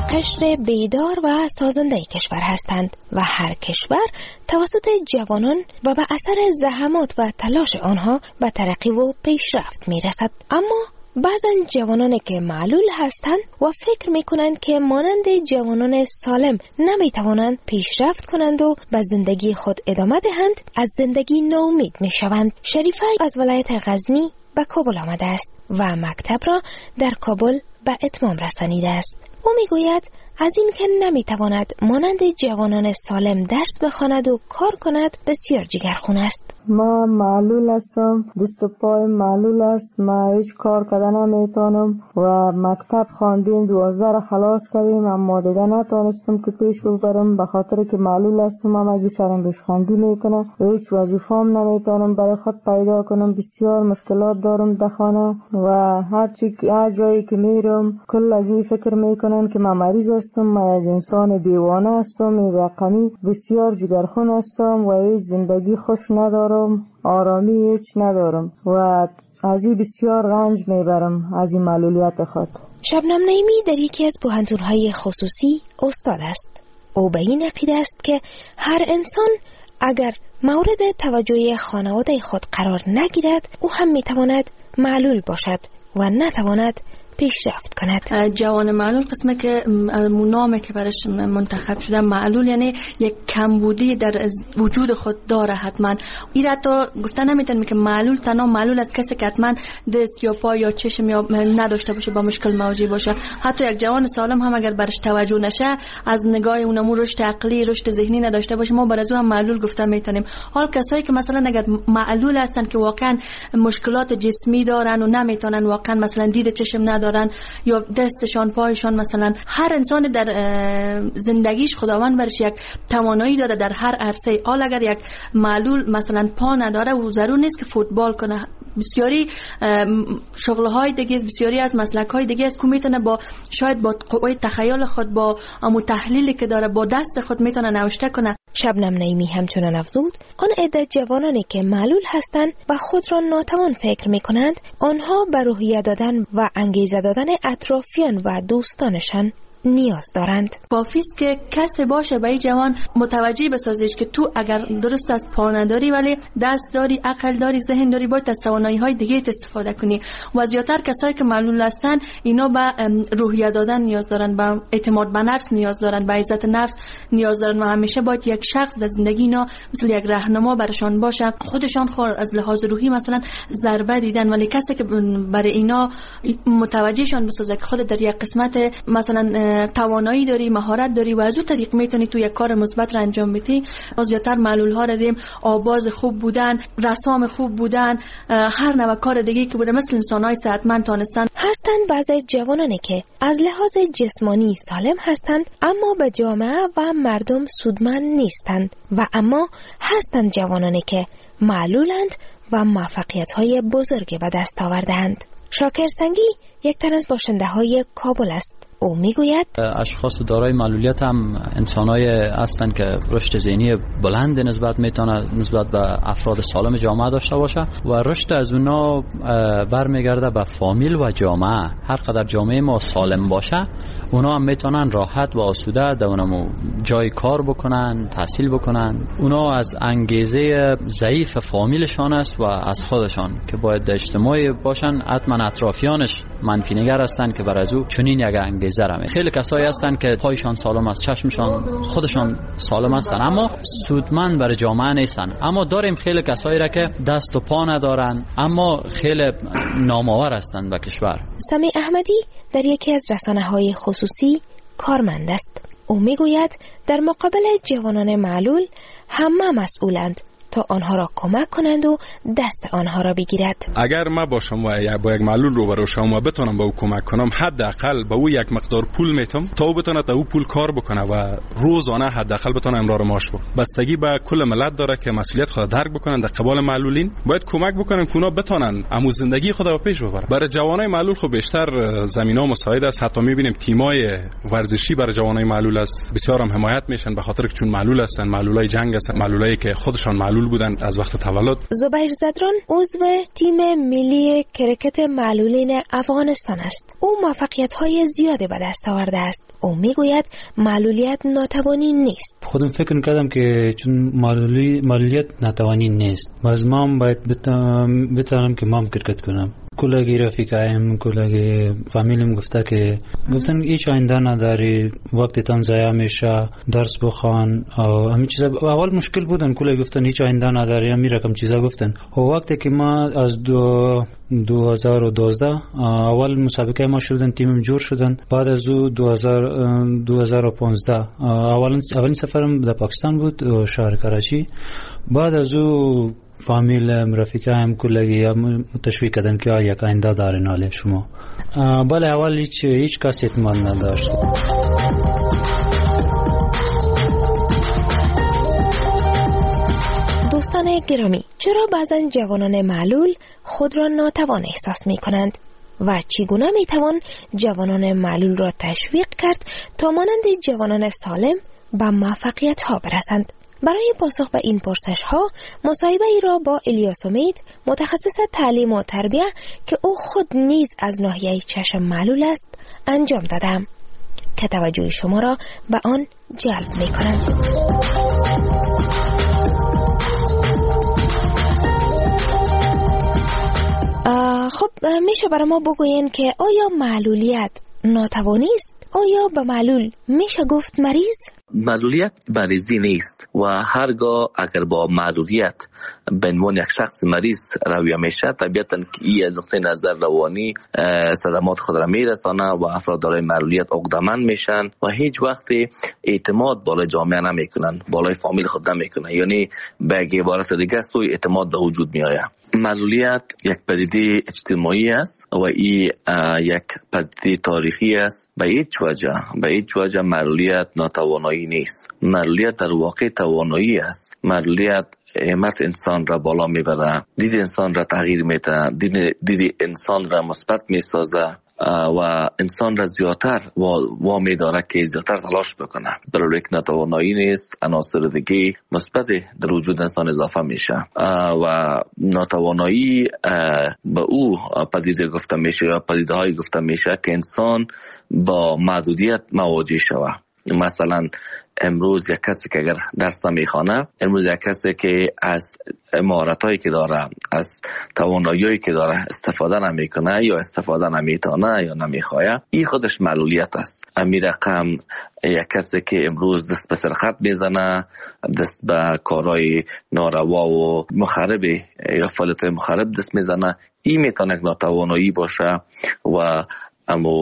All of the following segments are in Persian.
قشر بیدار و سازنده کشور هستند و هر کشور توسط جوانان و به اثر زحمات و تلاش آنها به ترقی و پیشرفت میرسد. اما بعضا جوانانی که معلول هستند و فکر میکنند که مانند جوانان سالم نمیتوانند پیشرفت کنند و به زندگی خود ادامه دهند، از زندگی ناامید میشوند. شریفه از ولایت غزنی به کابل آمده است و مکتب را در کابل به اتمام رسانیده است. او میگوید از این که نمیتواند مانند جوانان سالم درس بخواند و کار کند بسیار جگرخون است. ما معلول هستم، دست و پای معلول است، ما هیچ کار کردن نمیتونم و مکتب خواندیم 12 را خلاص کردیم اما دیگه نتونستم که پیش ببرم به خاطر که معلول هستم. اما سرم بهش خواندی میکنه، هیچ وظیفه‌ام نمیتونم برای خود پیدا کنم، بسیار مشکلات دارم در خانه و هر جایی که میرم کل از این فکر میکنن که من مریض هستم، من از انسان دیوانه هستم، این رقمی بسیار جگرخون هستم و هیچ زندگی خوش ندارم، آرامی هیچ ندارم و از این بسیار رنج میبرم از این معلولیت خود. شبنم نعیمی در یکی از پوهنتون‌های خصوصی استاد است. او به این عقیده است که هر انسان اگر مورد توجه خانواده خود قرار نگیرد او هم میتواند معلول باشد و نتواند پیشرفت کند. جوان معلول قسمه که نامی که برش منتخب شده معلول یعنی یک کمبودی در وجود خود داره حتما. این حتی گفتن نمیتونم که معلول تنها معلول است کسی که حتما دست یا پا یا چشم یا نداشته باشه با مشکل مواجه باشه. حتی یک جوان سالم هم اگر برش توجه نشه از نگاه اونمو رشد عقلی رشد ذهنی نداشته باشه ما بر از او هم معلول گفتن میتونیم. حال کسایی که مثلا اگر معلول هستن که واقعا مشکلات جسمی دارن و نمیتونن واقعا مثلا دید چشم ندارن یا دستشان پایشان مثلا هر انسان در زندگیش خداوند برش یک توانایی داده در هر عرصه. حال اگر یک معلول مثلا پا نداره و ضرور نیست که فوتبال کنه، بسیاری شغل‌های دیگه بسیاری از مسلک‌های دیگه است که میتونه با شاید با قوه تخیل خود با امو تحلیلی که داره با دست خود میتونه نوشته کنه. شبنم نعیمی همچنان افزود آن عده جوانانی که معلول هستند و خود را ناتوان فکر میکنند آنها به روحیه دادن و انگیزه دادن اطرافیان و دوستانشان نیاز دارند. کافیست که کسی باشه به این جوان متوجه بسازیش که تو اگر درست از پا نداری ولی دست داری، عقل داری، ذهن داری، باید از توانایی‌های دیگه استفاده کنی. و زیاتر کسایی که معلول هستن اینا به روحیه دادن نیاز دارن، به اعتماد به نفس نیاز دارن، به عزت نفس نیاز دارن و همیشه باید یک شخص در زندگی اینا مثل یک راهنما برشان باشه. خودشان خود از لحاظ روحی مثلا ضربه دیدن ولی کسی که برای اینا متوجهشان بسازه که خود در یک قسمت مثلا توانایی داری، مهارت داری و از اون طریق میتونی تو یک کار مثبت را انجام بدی. زیاتر معلول ها را دیم آواز خوب بودن، رسام خوب بودن، هر نوع کار دیگه که بوده مثل انسان‌های صحتمند تانستن. هستند بعضی جوانانی که از لحاظ جسمانی سالم هستند اما به جامعه و مردم سودمند نیستند و اما هستند جوانانی که معلولند و موفقیت‌های بزرگی به دست آورده‌اند. شاکر سنگی یک تن از باشنده‌های کابل است. او میگوید اشخاص دارای معلولیت هم انسانای هستند که رشد ذهنی بلند نسبت به افراد سالم جامعه داشته باشه و رشد از اونا برمیگرده به فامیل و جامعه. هر قدر جامعه ما سالم باشه اونا هم میتونن راحت و آسوده در اونمو جای کار بکنن، تحصیل بکنن. اونا از انگیزه ضعیف فامیلشان است و از خودشان که باید اجتماعی باشن. حتما اطرافیانش منفی نگر هستند که بر از او چنین یک انگیزه را میخواد. خیلی کسایی هستن که پایشان سالم است، چشمشان خودشان سالم هستن اما سودمند برای جامعه نیستن. اما داریم خیلی کسایی را که دست و پا ندارن اما خیلی نامآور هستند به کشور. سمیع احمدی در یکی از رسانه‌های خصوصی کارمند است. او میگوید در مقابل جوانان معلول همه مسئولند تا آنها را کمک کنند و دست آنها را بگیرد. اگر ما باشم و با یک معلول روبرو شم و بتونم به او کمک کنم، حداقل به او یک مقدار پول میتم تا او بتونه تا او پول کار بکنه و روزانه حداقل بتونه امرار معاش بکنه. بستگی به کل ملت داره که مسئولیت خود درک بکنن. در قبال معلولین باید کمک بکنن که اونا بتونن امو زندگی خود رو پیش ببرن. برای جوانای معلول خب بیشتر زمینا مساعد است. حتی میبینیم تیمای ورزشی برای جوانای معلول است، بسیار هم حمایت میشن به خاطر که چون معلول هستن، معلولای جنگ هستن، معلولایی که خودشان معلول معلول بودن از وقت تولد. زبیر زدران عضو تیم ملی کرکت معلولین افغانستان است. او موفقیت‌های زیادی به دست آورده است. او میگوید معلولیت ناتوانی نیست. خودم فکر کردم که چون معلولیت ناتوانی نیست، باز ما باید بتونم که ما کرکت کنم. کلاگی رفیقایم، کلاگی فامیلیم گفتن هیچ آینده نداری، وقتتان ضایع میشه، درس بخوان و همین چیزا. اول مشکل بودن، کلاگی گفتن هیچ آینده نداری، همین رقم چیزا گفتن. و وقتی که ما از 2012 اول مسابقه ما شدن، تیمم جور شدن، بعد از او 2015 اولین سفرم در پاکستان بود، شهر کراچی. بعد از او فامیل رفیقایم کلگی تشویق کردن که یک آینده داره ناله شما. بله اول هیچ کسی اعتماد نداشت. دوستان گرامی، چرا بعضن جوانان معلول خود را ناتوان احساس می کنند و چگونه می توان جوانان معلول را تشویق کرد تا مانند جوانان سالم به موفقیت ها برسند؟ برای پاسخ به این پرسش ها مصاحبه ای را با الیاس امید، متخصص تعلیم و تربیه که او خود نیز از ناحیه چشم معلول است، انجام دادم که توجه شما را به آن جلب می کنم. خب میشه برای ما بگوین که آیا معلولیت ناتوانی است؟ آیا به معلول میشه گفت مریض؟ معلولیت مریضی نیست و هرگاه اگر با معلولیت به عنوان یک شخص مریض رویه میشه، طبیعتاً که این از نقطه نظر روانی صدمات خود را میرسانه و افراد دارای معلولیت عقده‌مند میشن و هیچ وقت اعتماد بالای جامعه نمیکنن، بالای فامیل خود نمیکنن، یعنی به عبارت دیگه سوء اعتماد به وجود میآید. معلولیت یک پدیده اجتماعی است و این یک پدیده تاریخی است. به هیچ وجه معلولیت ناتوانایی نیست. معلولیت در واقع توانایی است. معلولیت همت انسان را بالا میبره، دید انسان را تغییر میده، دید انسان را مثبت میسازه و انسان را زیادتر وامی داره که زیادتر تلاش بکنه. در یک ناتوانایی نیست، عناصر دیگه مثبت در وجود انسان اضافه میشه و ناتوانایی به او پدیده گفته میشه یا پدیده های گفته میشه که انسان با محدودیت مواجه شوه. مثلا امروز یک کسی که اگر درس نمیخوانه، امروز یک کسی که از مهارتایی که داره، از توانایی‌هایی که داره استفاده نمیکنه یا استفاده نمیتونه یا نمیخواه، این خودش معلولیت است. امی رقم یک کسی که امروز دست به سرقت میزنه، دست به کارهای ناروا و مخرب یا فعالیت‌های مخرب دست میزنه، این میتونه یک ناتوانایی باشه و اما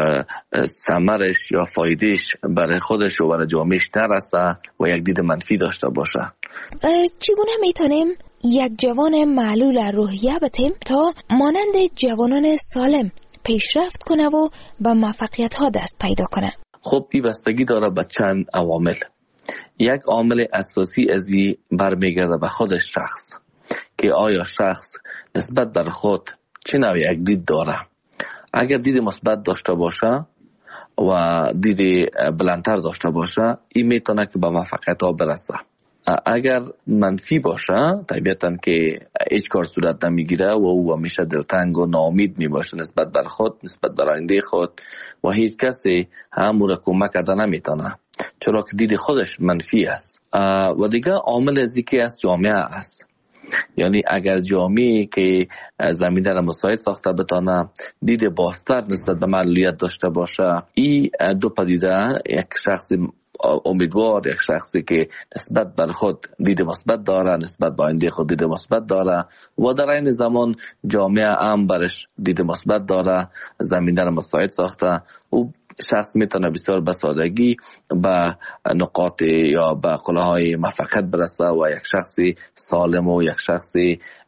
ثمرش یا فایدهش برای خودش و برای جامعهش نرسه و یک دید منفی داشته باشه. چگونه میتونیم یک جوان معلول روحیه بدیم تا مانند جوانان سالم پیشرفت کنه و به موفقیت ها دست پیدا کنه؟ خب این بستگی داره به چند عوامل. یک عامل اساسی از این برمیگرده به خود شخص که آیا شخص نسبت در خود چه نوع یک دید داره. اگر دید مثبت داشته باشه و دید بلندتر داشته باشه، این میتونه که به موفقیت ها برسه. اگر منفی باشه، طبیعتاً که هیچ کار صورت نمیگیره و او همیشه دلتنگ و ناامید میباشه نسبت بر خود، نسبت بر آینده خود و هیچ کسی همون را کمک کرده نمیتونه، چرا که دید خودش منفی است. و دیگه عامل از اینکه از جامعه است. یعنی اگر جامعه که زمینه را مساعد ساخته بتانه دید بازتر نسبت به معلولیت داشته باشه، این دو پدیده، یک شخص امیدوار، یک شخصی که نسبت بر خود دید مثبت داره، نسبت به آینده خود دید مثبت داره و در این زمان جامعه هم برش دید مثبت داره، زمینه را مساعد ساخته، او شخص میتونه بسیار به سادگی به نقاط یا به قله‌های موفقیت برسه و یک شخصی سالم و یک شخصی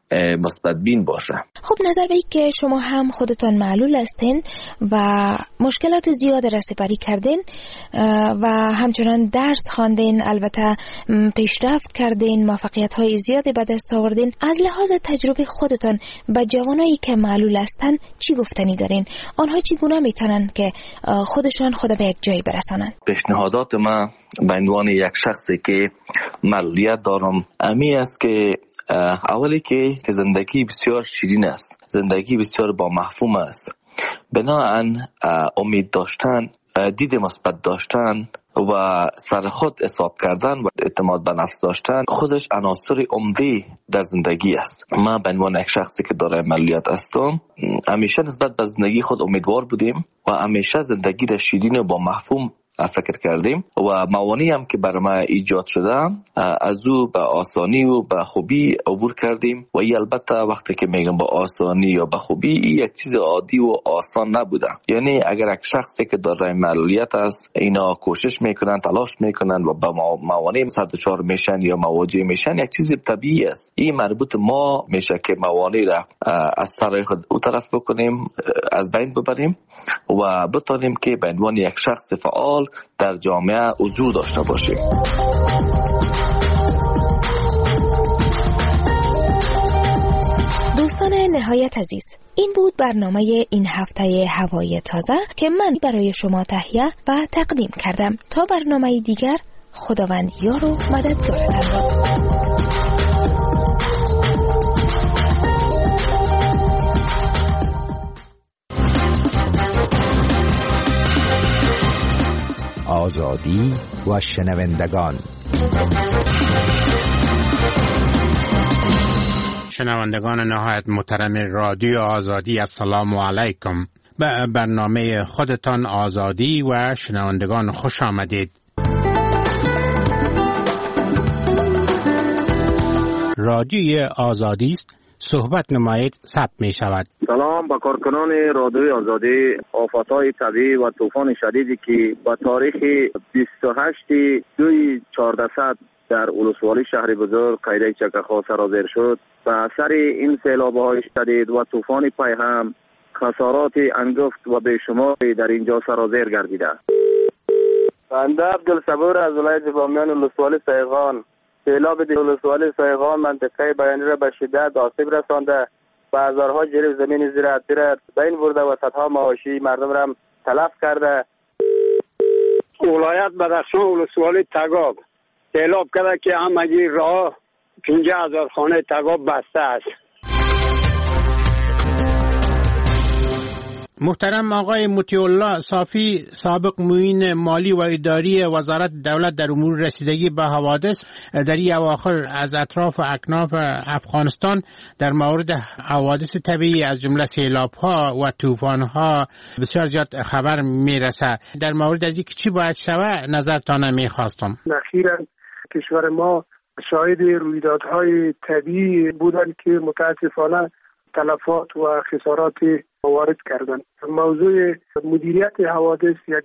مثبت بین باشه. خب نظر به این که شما هم خودتان معلول هستین و مشکلات زیاد را سپری کردین و همچنان درس خواندین، البته پیشرفت کردین، موفقیت‌های زیادی به دست آوردین، از لحاظ تجربه خودتان به جوانایی که معلول هستن چی گفتنی دارین؟ آنها چگونه میتونن که خودشان خود به یک جایی برسانن؟ پیشنهادات من به عنوان یک شخصی که معلولیت دارم امی است که اولی که زندگی بسیار شیرین است، زندگی بسیار با مفهوم است. بنابراین امید داشتن، دید مثبت داشتن و سر خود حساب کردن و اعتماد به نفس داشتن خودش عناصر عمده در زندگی است. من به عنوان یک شخصی که دارای معلولیت هستم همیشه نسبت به زندگی خود امیدوار بودیم و همیشه زندگی را شیرین و با مفهوم فکر کردیم و موانعی هم که برای ما ایجاد شده از او به آسانی و به خوبی عبور کردیم و این البته وقتی که میگم با آسانی یا به خوبی این یک چیز عادی و آسان نبوده. یعنی اگر یک شخصی که دارای معلولیت است اینا کوشش میکنن، تلاش میکنن و با موانع دچار میشن یا مواجه میشن، یک چیز طبیعی است. این مربوط ما میشه که موانع را از سر خود او طرف بکنیم، از بین ببریم و بتونیم که به عنوان یک شخص فعال در جامعه حضور داشته باشیم. دوستان نهایت عزیز، این بود برنامه این هفته هوای تازه که من برای شما تهیه و تقدیم کردم. تا برنامه دیگر، خداوند یار و مددگارتان باد. آزادی و شنوندگان. شنوندگان نهایت محترم رادیو آزادی، السلام علیکم. به برنامه خودتان آزادی و شنوندگان خوش آمدید. رادیوی آزادی است، صحبت نمایید ثبت می شود. سلام به کارکنان رادیوی آزادی. آفت‌های طبیعی و طوفان شدیدی که با تاریخ 28/2/1400 در ولسوالی شهر بزرگ قیره چکخا سرازیر شد، به اثر این سیلاب‌های شدید و طوفان پیهم خسارات انگفت و بیشماری در اینجا سرازیر گردیده. بنده عبدالصبور از ولایت بامیان ولسوالی سیغان. سیلاب ولسوالی سیغان منطقه بیانی را به شدت آسیب رسانده، بازارها جریب زمین زراعتی را بین برده و صدها مواشی مردم را تلف کرده. ولایت بدخشان ولسوالی تگاب سیلاب کرده که همگی راه 50,000 خانه تگاب بسته است. محترم آقای مطیع الله صافی، سابق معین مالی و اداری وزارت دولت در امور رسیدگی به حوادث، در این اواخر از اطراف و اکناف افغانستان در مورد حوادث طبیعی از جمله سیلاب‌ها و طوفان‌ها بسیار زیاد خبر میرسه. در مورد از اینکه چی باید شود نظرتان میخواستم. اخیراً کشور ما شاهد رویدادهای طبیعی بودند که متاسفانه تلفات و خسارات وارد کردند. موضوع مدیریت حوادث یک